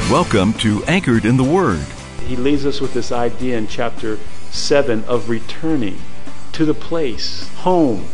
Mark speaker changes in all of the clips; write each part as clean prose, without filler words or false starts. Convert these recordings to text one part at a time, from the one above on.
Speaker 1: Welcome to Anchored in the Word.
Speaker 2: He leaves us with this idea in chapter 7 of returning to the place, home.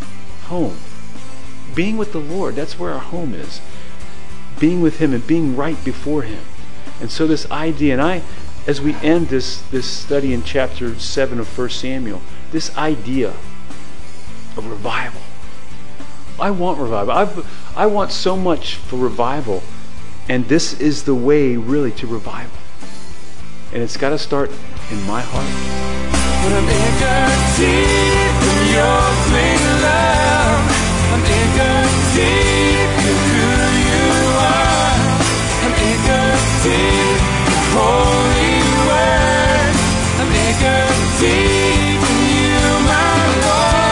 Speaker 2: Being with the Lord, that's where our home is. Being with Him and being right before Him. And so this idea, and as we end this study in chapter 7 of 1 Samuel, this idea of revival. I want revival. I want so much for revival. And this is the way really to revival. And it's got to start in my heart.
Speaker 3: But I'm anchored deep in your clean love. I'm anchored deep in who you are. I'm anchored deep in holy word. I'm anchored deep in you, my Lord.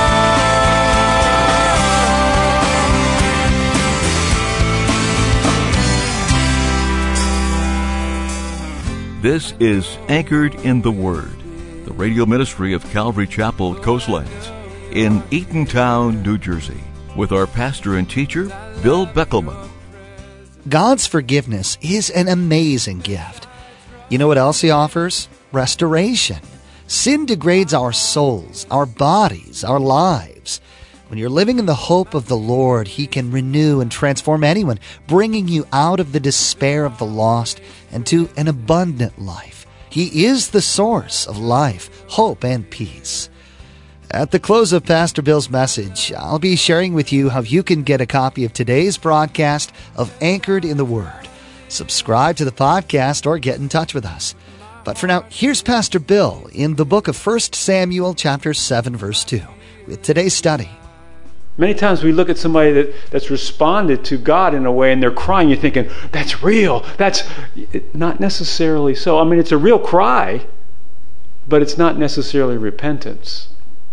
Speaker 1: This is Anchored in the Word, the radio ministry of Calvary Chapel, Coastlands, in Eatontown, New Jersey, with our pastor and teacher, Bill Beckelman.
Speaker 4: God's forgiveness is an amazing gift. You know what else He offers? Restoration. Sin degrades our souls, our bodies, our lives. When you're living in the hope of the Lord, He can renew and transform anyone, bringing you out of the despair of the lost and to an abundant life. He is the source of life, hope, and peace. At the close of Pastor Bill's message, I'll be sharing with you how you can get a copy of today's broadcast of Anchored in the Word. Subscribe to the podcast or get in touch with us. But for now, here's Pastor Bill in the book of 1 Samuel chapter 7, verse 2, with today's study.
Speaker 2: Many times we look at somebody that's responded to God in a way and they're crying. You're thinking, that's real. That's not necessarily so. I mean, it's a real cry, but it's not necessarily repentance.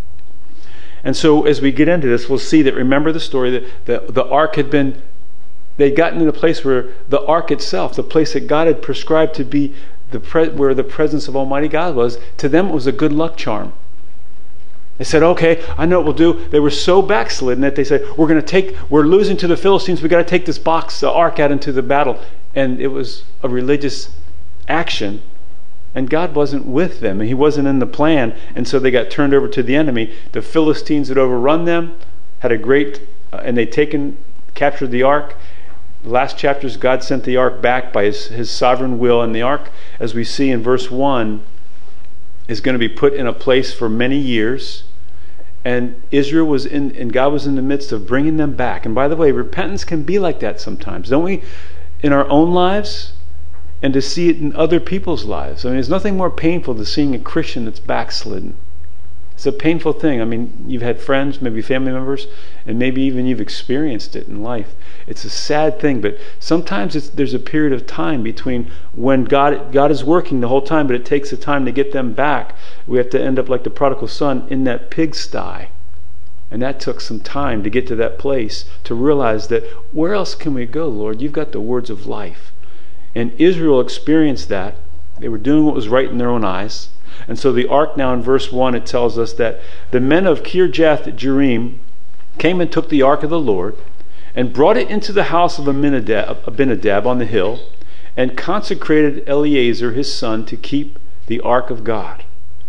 Speaker 2: And so as we get into this, we'll see that, remember the story, that the ark had been, they'd gotten in a place where the ark itself, the place that God had prescribed to be where the presence of Almighty God was, to them it was a good luck charm. They said, okay, I know what we'll do. They were so backslidden that they said, we're losing to the Philistines. We've got to take this the ark out into the battle. And it was a religious action. And God wasn't with them. He wasn't in the plan. And so they got turned over to the enemy. The Philistines had overrun them, had a great, and they captured the ark. The last chapters, God sent the ark back by His sovereign will. And the ark, as we see in verse 1, is going to be put in a place for many years. And Israel and God was in the midst of bringing them back. And by the way, repentance can be like that sometimes, don't we? In our own lives, and to see it in other people's lives. I mean, there's nothing more painful than seeing a Christian that's backslidden. It's a painful thing. I mean, you've had friends, maybe family members, and maybe even you've experienced it in life. It's a sad thing, but sometimes there's a period of time between when God is working the whole time, but it takes the time to get them back. We have to end up like the prodigal son in that pigsty. And that took some time to get to that place, to realize that where else can we go, Lord? You've got the words of life. And Israel experienced that. They were doing what was right in their own eyes. And so the ark now in verse 1, it tells us that the men of Kirjath-jearim came and took the ark of the Lord and brought it into the house of Abinadab on the hill and consecrated Eleazar his son to keep the ark of God.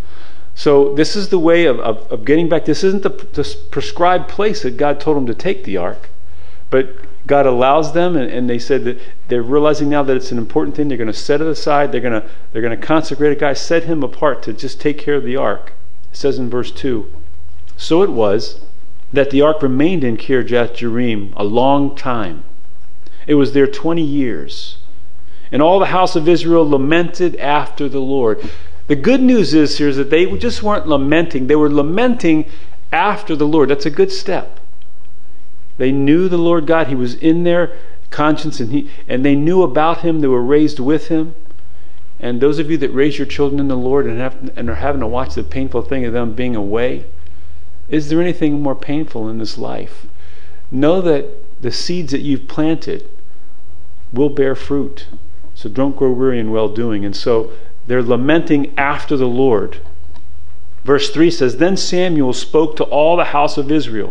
Speaker 2: So this is the way of getting back. This isn't the prescribed place that God told them to take the ark, but God allows them, and they said that they're realizing now that it's an important thing. They're going to set it aside. They're going to consecrate it. God set him apart to just take care of the ark. It says in verse 2, so it was that the ark remained in Kirjath-jearim a long time. It was there 20 years. And all the house of Israel lamented after the Lord. The good news is here is that they just weren't lamenting. They were lamenting after the Lord. That's a good step. They knew the Lord God. He was in their conscience, and they knew about Him. They were raised with Him. And those of you that raise your children in the Lord and are having to watch the painful thing of them being away, is there anything more painful in this life? Know that the seeds that you've planted will bear fruit. So don't grow weary in well-doing. And so they're lamenting after the Lord. Verse 3 says, then Samuel spoke to all the house of Israel,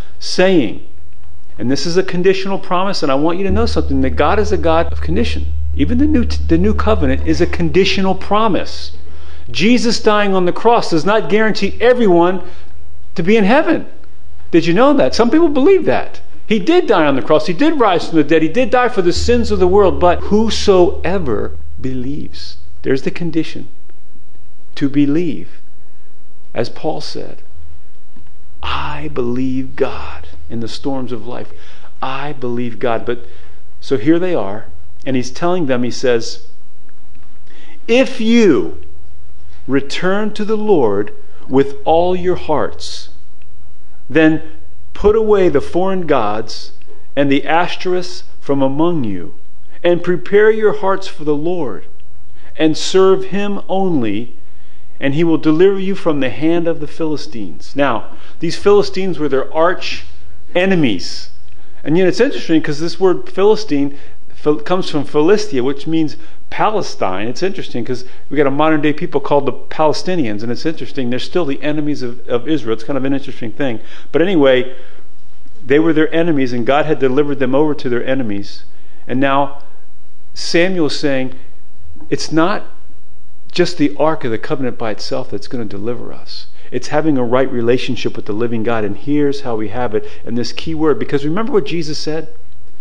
Speaker 2: saying, and this is a conditional promise, and I want you to know something, that God is a God of condition. Even the new covenant is a conditional promise. Jesus dying on the cross does not guarantee everyone to be in heaven. Did you know that? Some people believe that. He did die on the cross. He did rise from the dead. He did die for the sins of the world. But whosoever believes, there's the condition, to believe. As Paul said, I believe God in the storms of life. I believe God. But so here they are, and he's telling them, he says, if you return to the Lord with all your hearts, then put away the foreign gods and the Ashtoreths from among you, and prepare your hearts for the Lord, and serve him only, and he will deliver you from the hand of the Philistines. Now, these Philistines were their arch enemies. And yet it's interesting because this word Philistine comes from Philistia, which means Palestine. It's interesting because we got a modern day people called the Palestinians, and it's interesting. They're still the enemies of Israel. It's kind of an interesting thing. But anyway, they were their enemies, and God had delivered them over to their enemies. And now Samuel is saying, it's not just the Ark of the Covenant by itself that's going to deliver us. It's having a right relationship with the living God. And here's how we have it. And this key word, because remember what Jesus said?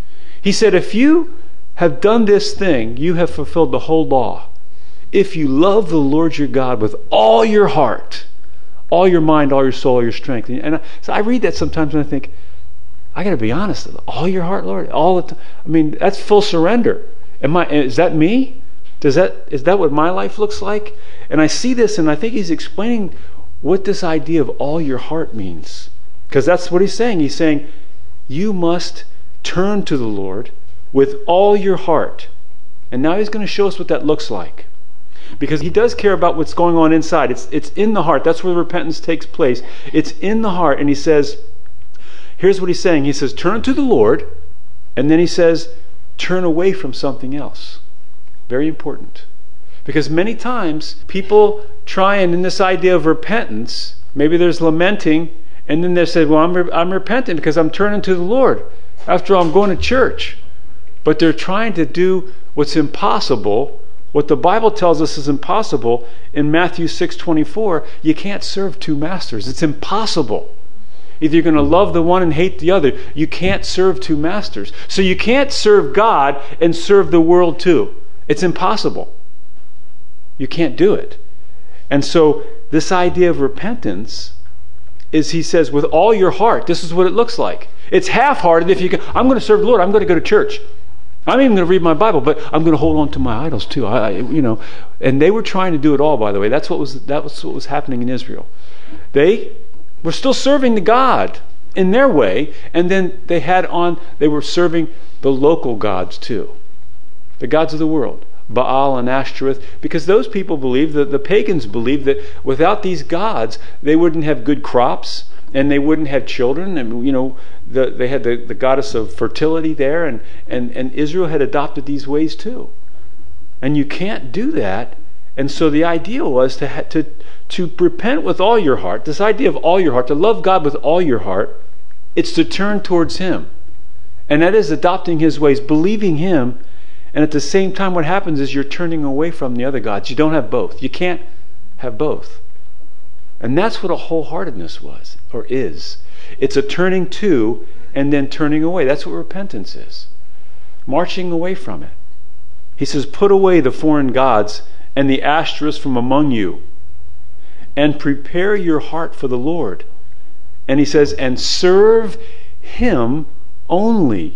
Speaker 2: He said, if you have done this thing, you have fulfilled the whole law. If you love the Lord your God with all your heart, all your mind, all your soul, all your strength. And so I read that sometimes and I think, I got to be honest, all your heart, Lord, all the time. I mean, that's full surrender. Is that me? Is that what my life looks like? And I see this, and I think he's explaining what this idea of all your heart means. Because that's what he's saying. He's saying, you must turn to the Lord with all your heart. And now he's going to show us what that looks like. Because he does care about what's going on inside. It's in the heart. That's where repentance takes place. It's in the heart. And he says, here's what he's saying. He says, turn to the Lord. And then he says, turn away from something else. Very important. Because many times people try and in this idea of repentance, maybe there's lamenting, and then they say, well, I'm repentant because I'm turning to the Lord. After all, I'm going to church. But they're trying to do what's impossible, what the Bible tells us is impossible in Matthew 6:24. You can't serve two masters. It's impossible. Either you're going to love the one and hate the other. You can't serve two masters. So you can't serve God and serve the world too. It's impossible. You can't do it. And so this idea of repentance is, he says, with all your heart. This is what it looks like. It's half-hearted if you go, I'm going to serve the Lord. I'm going to go to church. I'm even going to read my Bible, but I'm going to hold on to my idols too. And they were trying to do it all, by the way. That was what was happening in Israel. They were still serving the God in their way, and then they were serving the local gods too. The gods of the world. Baal and Ashtoreth, because those people believed, that the pagans believed, that without these gods they wouldn't have good crops and they wouldn't have children. And they had the goddess of fertility there, and Israel had adopted these ways too. And you can't do that. And so the idea was to repent with all your heart. This idea of all your heart, to love God with all your heart, it's to turn towards Him, and that is adopting His ways, believing Him. And at the same time, what happens is you're turning away from the other gods. You don't have both. You can't have both. And that's what a wholeheartedness was, or is. It's a turning to and then turning away. That's what repentance is. Marching away from it. He says, put away the foreign gods and the Ashtoreths from among you, and prepare your heart for the Lord. And he says, and serve Him only,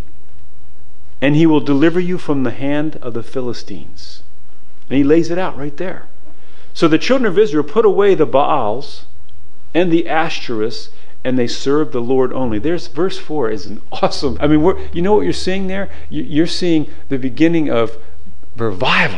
Speaker 2: and He will deliver you from the hand of the Philistines. And he lays it out right there. So the children of Israel put away the Baals and the Ashtoreths, and they served the Lord only. There's verse 4 is an awesome. I mean, you know what you're seeing there? You're seeing the beginning of revival.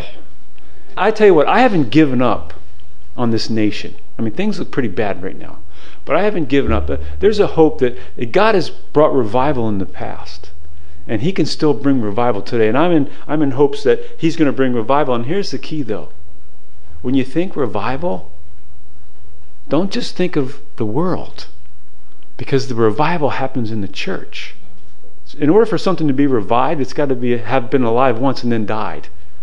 Speaker 2: I tell you what, I haven't given up on this nation. I mean, things look pretty bad right now, but I haven't given up. There's a hope that God has brought revival in the past, and He can still bring revival today. And I'm in hopes that He's going to bring revival. And here's the key, though. When you think revival, don't just think of the world, because the revival happens in the church. In order for something to be revived, it's got to have been alive once and then died.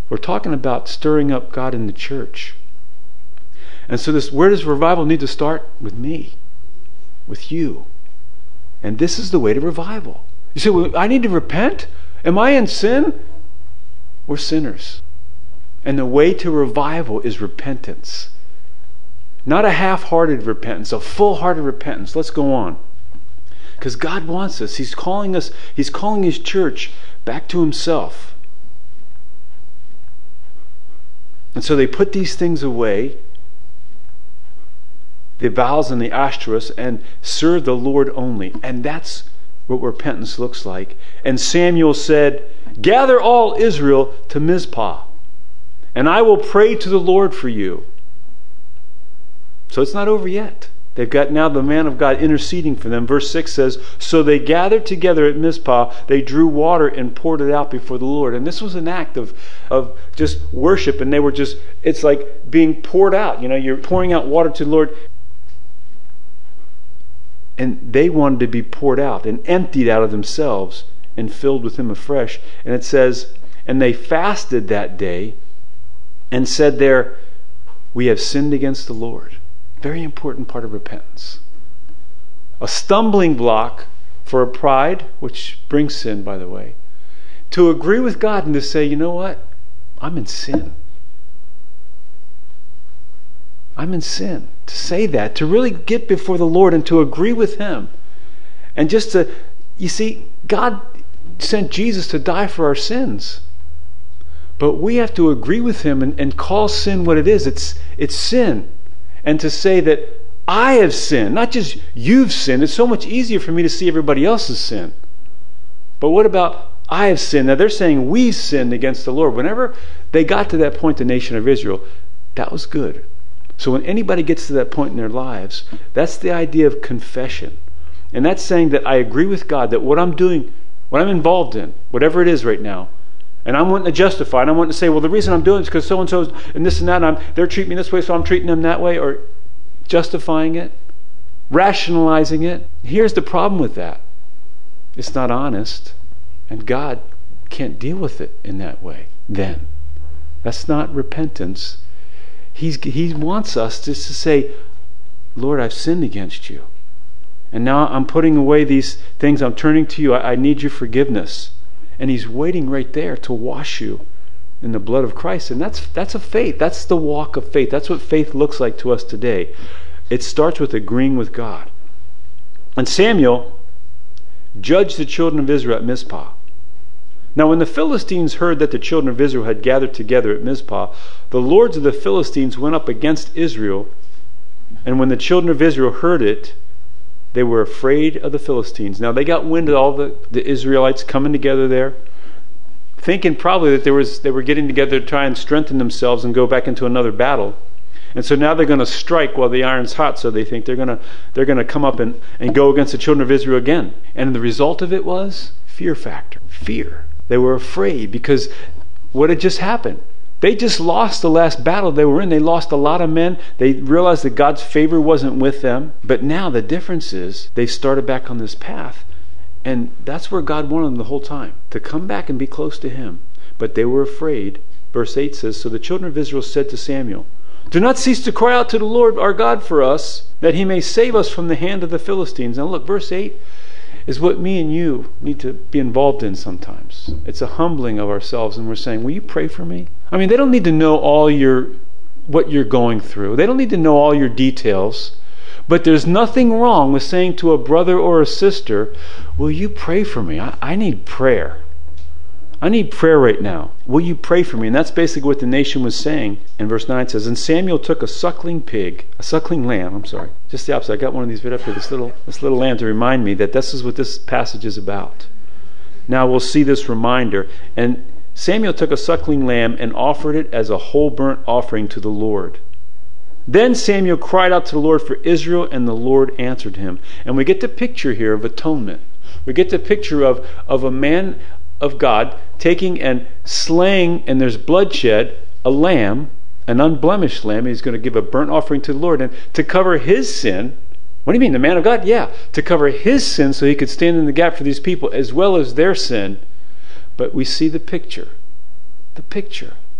Speaker 2: We're talking about stirring up God in the church. And so where does revival need to start? With me, with you. And this is the way to revival. You say, well, I need to repent? Am I in sin? We're sinners. And the way to revival is repentance. Not a half-hearted repentance, a full-hearted repentance. Let's go on. Because God wants us. He's calling His church back to Himself. And so they put these things away, the Baals and the Ashtoreths, and serve the Lord only. And that's what repentance looks like. And Samuel said, "Gather all Israel to Mizpah, and I will pray to the Lord for you." So it's not over yet. They've got now the man of God interceding for them. Verse 6 says, "So they gathered together at Mizpah, they drew water and poured it out before the Lord." And this was an act of just worship, and they were just, it's like being poured out. You know, you're pouring out water to the Lord. And they wanted to be poured out and emptied out of themselves and filled with Him afresh. And it says, "And they fasted that day and said there, 'We have sinned against the Lord.'" Very important part of repentance. A stumbling block for a pride, which brings sin, by the way. To agree with God and to say, you know what? I'm in sin. I'm in sin. To say that, to really get before the Lord and to agree with Him. And just to, you see, God sent Jesus to die for our sins. But we have to agree with Him and call sin what it is. It's sin. And to say that I have sinned, not just you've sinned. It's so much easier for me to see everybody else's sin. But what about I have sinned? Now they're saying we've sinned against the Lord. Whenever they got to that point, the nation of Israel, that was good. So when anybody gets to that point in their lives, that's the idea of confession. And that's saying that I agree with God that what I'm doing, what I'm involved in, whatever it is right now, and I'm wanting to justify, and I'm wanting to say, well, the reason I'm doing it is because so-and-so's and this and that, and they're treating me this way, so I'm treating them that way, or justifying it, rationalizing it. Here's the problem with that. It's not honest, and God can't deal with it in that way then. That's not repentance. He wants us just to say, Lord, I've sinned against you. And now I'm putting away these things. I'm turning to you. I need your forgiveness. And He's waiting right there to wash you in the blood of Christ. And that's a faith. That's the walk of faith. That's what faith looks like to us today. It starts with agreeing with God. And Samuel judged the children of Israel at Mizpah. Now when the Philistines heard that the children of Israel had gathered together at Mizpah, the lords of the Philistines went up against Israel. And when the children of Israel heard it, they were afraid of the Philistines. Now they got wind of all the Israelites coming together there, thinking probably that they were getting together to try and strengthen themselves and go back into another battle. And so now they're going to strike while the iron's hot, so they think they're going to come up and go against the children of Israel again. And the result of it was fear factor. Fear. They were afraid because what had just happened? They just lost the last battle they were in. They lost a lot of men. They realized that God's favor wasn't with them. But now the difference is they started back on this path. And that's where God wanted them the whole time, to come back and be close to Him. But they were afraid. Verse 8 says, "So the children of Israel said to Samuel, 'Do not cease to cry out to the Lord our God for us, that He may save us from the hand of the Philistines.'" Now look, verse 8 is what me and you need to be involved in sometimes. It's a humbling of ourselves, and we're saying, will you pray for me? I mean, they don't need to know what you're going through. They don't need to know all your details. But there's nothing wrong with saying to a brother or a sister, will you pray for me? I need prayer. I need prayer right now. Will you pray for me? And that's basically what the nation was saying. And verse 9 says, "And Samuel took a suckling lamb, just the opposite. I got one of these right up here, this little lamb to remind me that this is what this passage is about. Now we'll see this reminder. And Samuel took a suckling lamb and offered it as a whole burnt offering to the Lord. Then Samuel cried out to the Lord for Israel, and the Lord answered him." And we get the picture here of atonement. We get the picture of a man of God taking and slaying, and there's bloodshed, a lamb, an unblemished lamb. He's going to give a burnt offering to the Lord, and to cover his sin. What do you mean, the man of God? Yeah, to cover his sin so he could stand in the gap for these people as well as their sin. But we see the picture.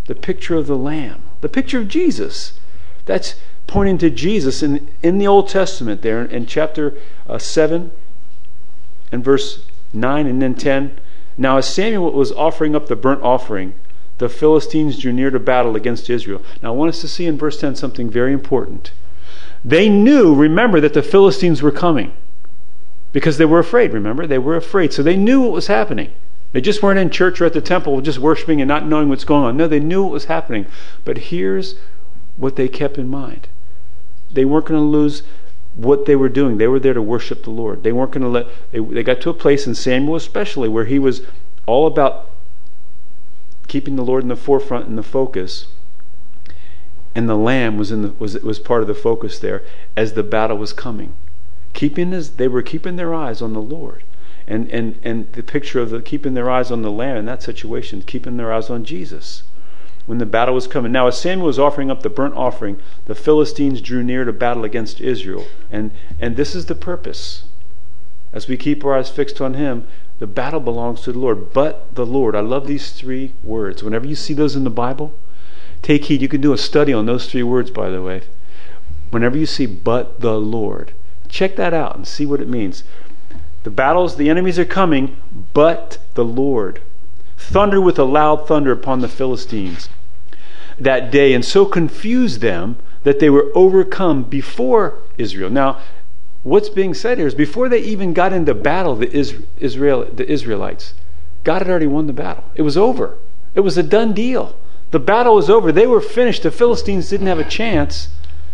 Speaker 2: the picture of the Lamb, the picture of Jesus. That's pointing to Jesus in the Old Testament there in chapter 7 and verse 9 and then 10. Now as Samuel was offering up the burnt offering, the Philistines drew near to battle against Israel. Now I want us to see in verse 10 something very important. They knew, remember, that the Philistines were coming because they were afraid, remember? They were afraid. So they knew what was happening. They just weren't in church or at the temple just worshiping and not knowing what's going on. No, they knew what was happening. But here's what they kept in mind. They weren't going to lose what they were doing. They were there to worship the Lord. They weren't going to they got to a place, in Samuel especially, where he was all about keeping the Lord in the forefront and the focus. And the Lamb was part of the focus there as the battle was coming. They were keeping their eyes on the Lord. And the picture of keeping their eyes on the Lamb in that situation, keeping their eyes on Jesus when the battle was coming. Now, as Samuel was offering up the burnt offering, the Philistines drew near to battle against Israel. And this is the purpose. As we keep our eyes fixed on Him, the battle belongs to the Lord. But the Lord. I love these three words. Whenever you see those in the Bible, take heed. You can do a study on those three words, by the way. Whenever you see "but the Lord," check that out and see what it means. The enemies are coming, but the Lord. Thunder with a loud thunder upon the Philistines that day, and so confused them that they were overcome before Israel. Now, what's being said here is before they even got into battle, the Israelites, God had already won the battle. It was over. It was a done deal. The battle was over. They were finished. The Philistines didn't have a chance.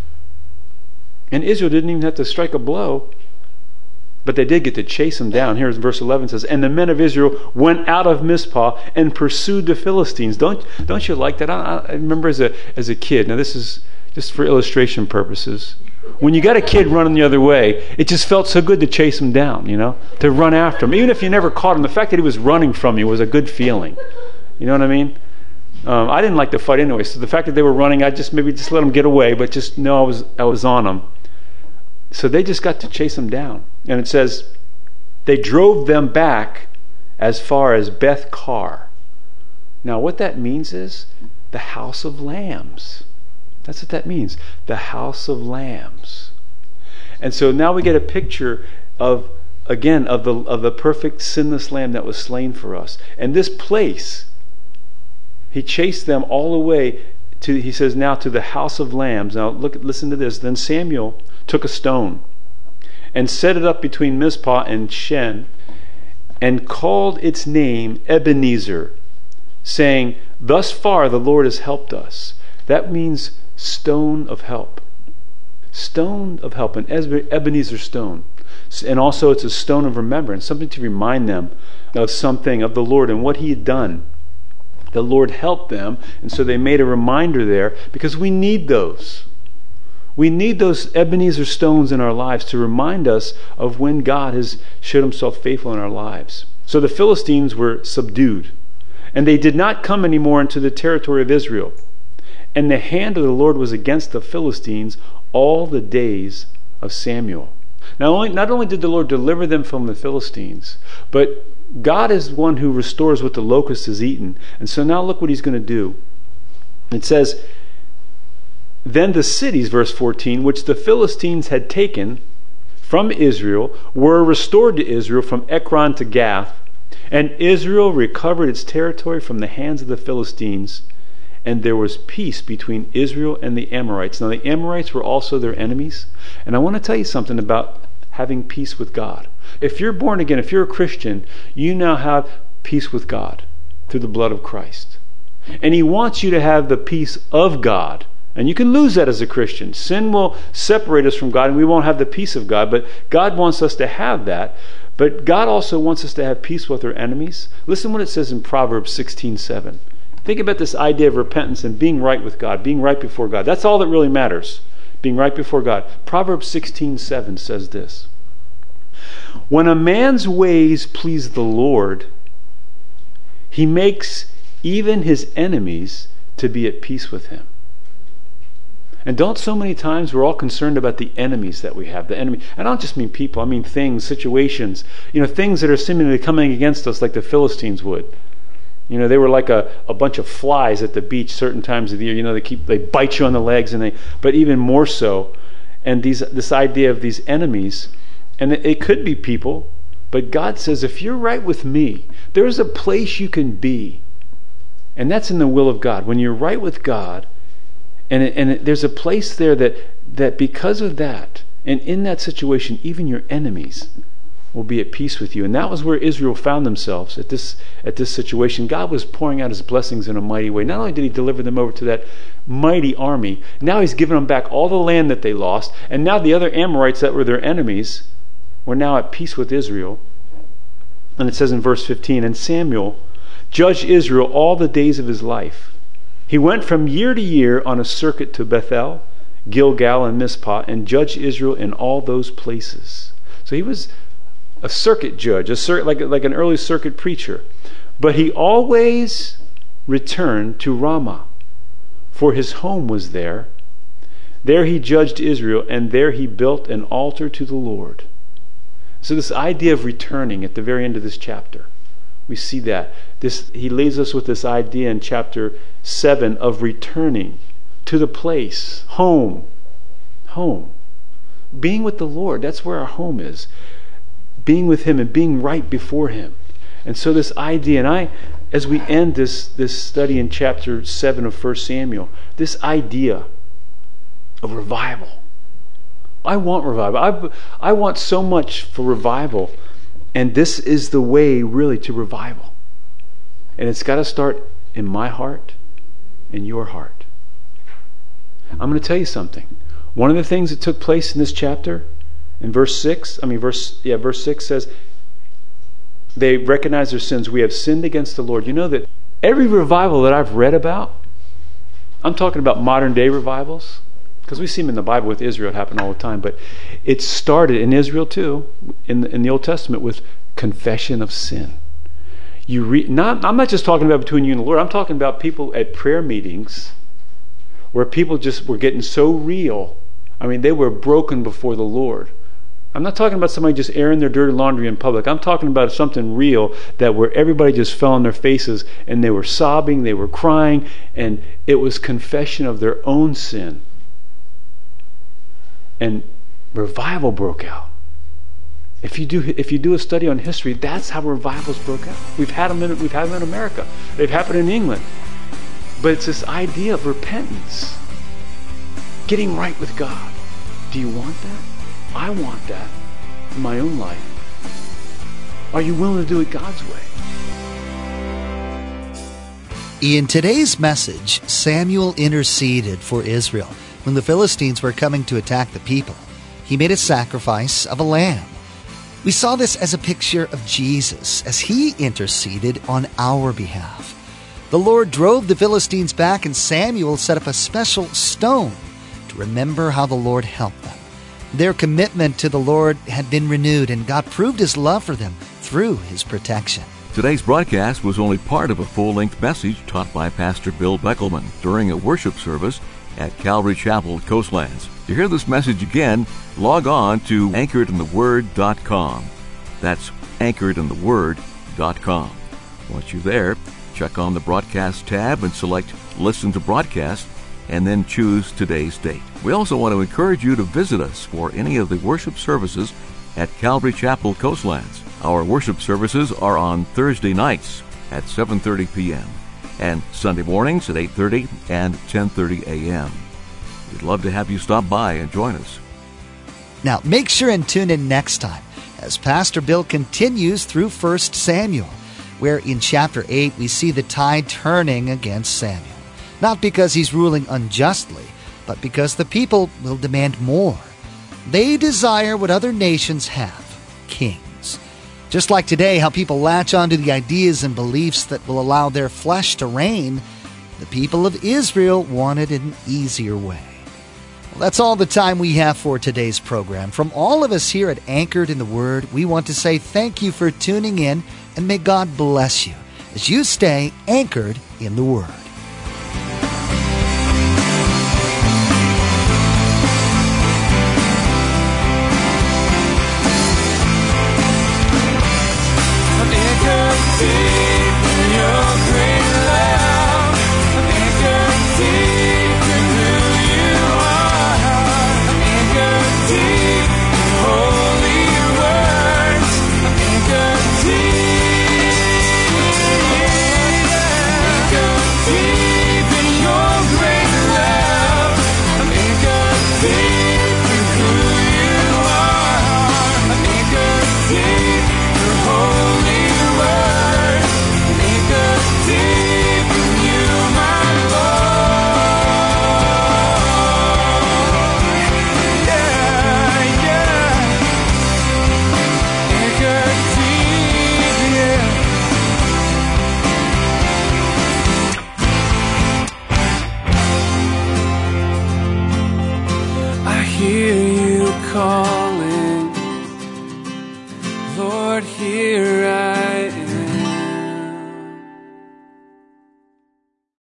Speaker 2: And Israel didn't even have to strike a blow. But they did get to chase them down. Here's verse 11 says, "And the men of Israel went out of Mizpah and pursued the Philistines." Don't you like that? I remember as a kid. Now this is just for illustration purposes. When you got a kid running the other way, it just felt so good to chase him down, to run after him. Even if you never caught him, the fact that he was running from you was a good feeling. You know what I mean? I didn't like to fight anyway, so the fact that they were running, I just let them get away, but just know I was on them. So they just got to chase them down. And it says, they drove them back as far as Beth Kar. Now what that means is the house of lambs. That's what that means. The house of lambs. And so now we get a picture of the perfect sinless lamb that was slain for us. And this place, he chased them all the way to, he says now, to the house of lambs. Now listen to this. Then Samuel took a stone and set it up between Mizpah and Shen and called its name Ebenezer, saying, "Thus far the Lord has helped us." That means stone of help. Stone of help, an Ebenezer stone. And also it's a stone of remembrance, something to remind them of something, of the Lord and what He had done. The Lord helped them, and so they made a reminder there, because we need those. We need those Ebenezer stones in our lives to remind us of when God has showed Himself faithful in our lives. So the Philistines were subdued, and they did not come anymore into the territory of Israel. And the hand of the Lord was against the Philistines all the days of Samuel. Now, not only did the Lord deliver them from the Philistines, but God is one who restores what the locust has eaten. And so now look what He's going to do. It says, "Then the cities," verse 14, "which the Philistines had taken from Israel were restored to Israel from Ekron to Gath, and Israel recovered its territory from the hands of the Philistines, and there was peace between Israel and the Amorites." Now the Amorites were also their enemies, and I want to tell you something about having peace with God. If you're born again, if you're a Christian, you now have peace with God through the blood of Christ. And He wants you to have the peace of God. And you can lose that as a Christian. Sin will separate us from God and we won't have the peace of God, but God wants us to have that. But God also wants us to have peace with our enemies. Listen what it says in Proverbs 16:7. Think about this idea of repentance and being right with God, being right before God. That's all that really matters, being right before God. Proverbs 16:7 says this: "When a man's ways please the Lord, He makes even his enemies to be at peace with him." And don't so many times we're all concerned about the enemies that we have, the enemy. I don't just mean people, I mean things, situations, things that are seemingly coming against us like the Philistines would. They were like a bunch of flies at the beach certain times of the year. They bite you on the legs, but even more so. And this idea of these enemies, and it could be people, but God says, if you're right with me, there's a place you can be. And that's in the will of God. When you're right with God, and there's a place there that because of that, and in that situation, even your enemies will be at peace with you. And that was where Israel found themselves at this situation. God was pouring out his blessings in a mighty way. Not only did he deliver them over to that mighty army, now he's given them back all the land that they lost. And now the other Amorites that were their enemies were now at peace with Israel. And it says in verse 15, and Samuel judged Israel all the days of his life. He went from year to year on a circuit to Bethel, Gilgal, and Mizpah, and judged Israel in all those places. So he was a circuit judge, like an early circuit preacher. But he always returned to Ramah, for his home was there. There he judged Israel, and there he built an altar to the Lord. So this idea of returning at the very end of this chapter, we see that. He leaves us with this idea in chapter 7 of returning to the place, home. Being with the Lord, that's where our home is. Being with him and being right before him. And so this idea, and as we end this study in chapter 7 of 1 Samuel, this idea of revival. I want revival. I want so much for revival. And this is the way really to revival. And it's got to start in my heart, in your heart. I'm going to tell you something. One of the things that took place in this chapter, in verse 6 says, they recognize their sins. We have sinned against the Lord. You know that every revival that I've read about, I'm talking about modern day revivals, because we see them in the Bible with Israel, it happened all the time, but it started in Israel too, in the Old Testament, with confession of sin. I'm not just talking about between you and the Lord, I'm talking about people at prayer meetings where people just were getting so real. I mean, they were broken before the Lord. I'm not talking about somebody just airing their dirty laundry in public. I'm talking about something real that where everybody just fell on their faces and they were sobbing, they were crying, and it was confession of their own sin. And revival broke out. If you do a study on history, that's how revivals broke out. We've had them in America. They've happened in England. But it's this idea of repentance, getting right with God. Do you want that? I want that in my own life. Are you willing to do it God's way?
Speaker 4: In today's message, Samuel interceded for Israel when the Philistines were coming to attack the people. He made a sacrifice of a lamb. We saw this as a picture of Jesus as he interceded on our behalf. The Lord drove the Philistines back, and Samuel set up a special stone to remember how the Lord helped them. Their commitment to the Lord had been renewed, and God proved his love for them through his protection.
Speaker 1: Today's broadcast was only part of a full-length message taught by Pastor Bill Beckelman during a worship service at Calvary Chapel, Coastlands. To hear this message again, log on to anchoredintheword.com. That's anchoredintheword.com. Once you're there, check on the broadcast tab and select Listen to Broadcast, and then choose today's date. We also want to encourage you to visit us for any of the worship services at Calvary Chapel, Coastlands. Our worship services are on Thursday nights at 7:30 p.m. and Sunday mornings at 8:30 and 10:30 a.m. We'd love to have you stop by and join us.
Speaker 4: Now, make sure and tune in next time as Pastor Bill continues through 1 Samuel, where in chapter 8 we see the tide turning against Samuel. Not because he's ruling unjustly, but because the people will demand more. They desire what other nations have, kings. Just like today, how people latch onto the ideas and beliefs that will allow their flesh to reign, the people of Israel wanted an easier way. Well, that's all the time we have for today's program. From all of us here at Anchored in the Word, we want to say thank you for tuning in, and may God bless you as you stay anchored in the Word.